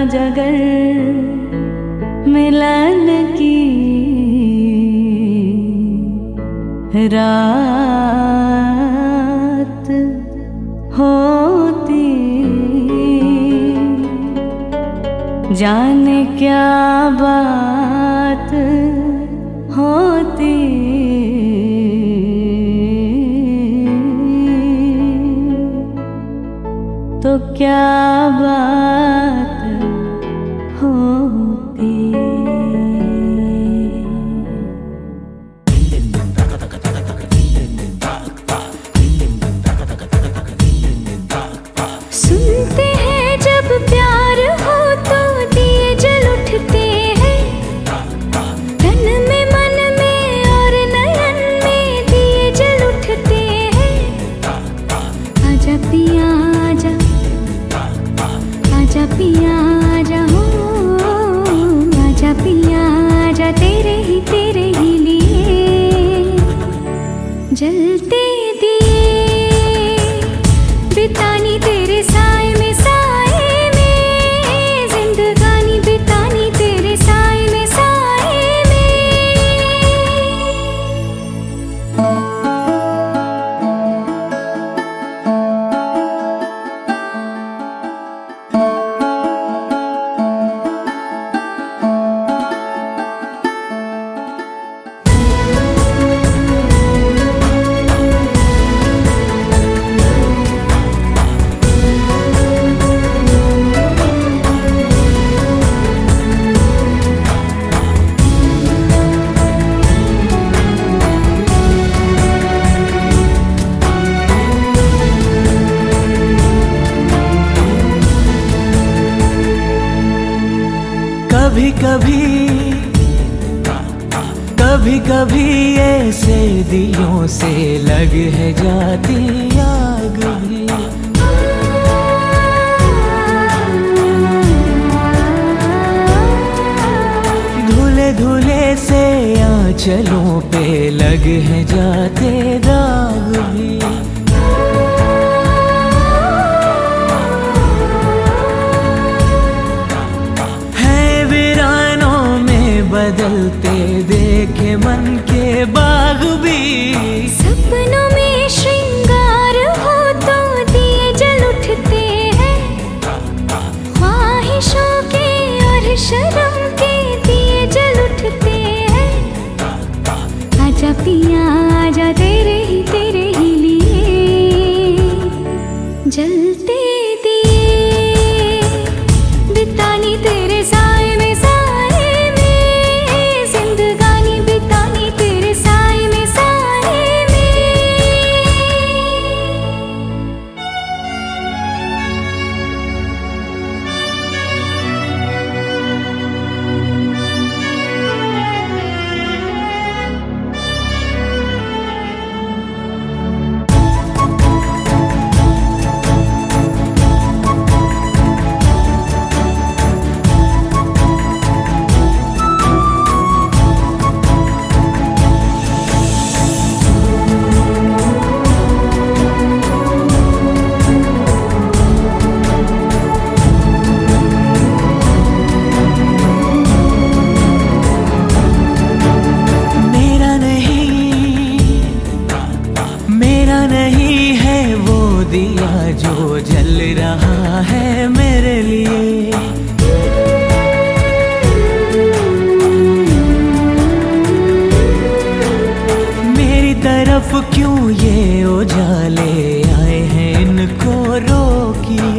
जगर मिलन की रात होती, जाने क्या बात होती। तो क्या बात होती। सुनते हैं जब प्यार हो तो दिए जल उठते हैं, तन में मन में और नयन में दिए जल उठते हैं। आजा पिया आजा, आजा पिया आजा हो, आजा पिया आजा, तेरे ही लिए जलते दिए बितानी तेरे साए में, साए में जिंदगानी बितानी तेरे साए में, साए में। कभी कभी ऐसे दियों से लग है जाती आग भी। धुले धुले से आंचलों पे लग है जाते दाग भी। बदलते देखे मन के बाग भी। सपनों में श्रृंगार हो तो दिए जल उठते हैं, ख्वाहिशों के और शर्म के दिए जल उठते हैं। आजा पिया आजा, तेरे ही लिए जलते दिए बितानी तेरे साए में, दिया जो जल रहा है मेरे लिए। मेरी तरफ क्यों ये उजाले आए हैं, इनको रोकिए।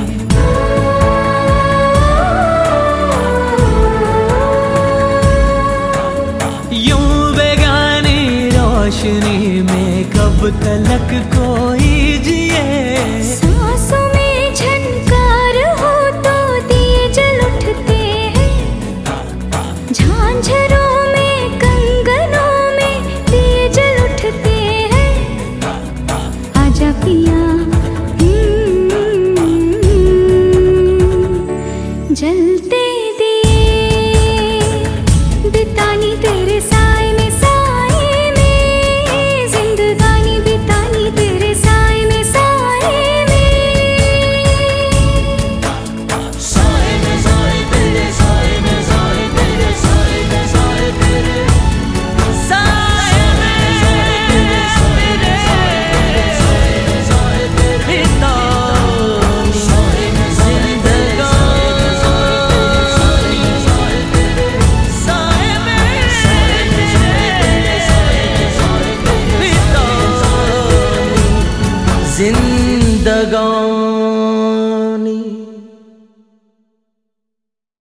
यूं बेगानी रोशनी में कब तलक कोई जिए। सांसों में झनकार हो तो दिए जल उठते हैं, झांझरों में कंगनों में दिए जल उठते हैं। आजा पिया जलते दिए बितानी तेरे साए में, साए में जिंदगानी बितानी तेरे साए में, साए में। साए में जिंदगी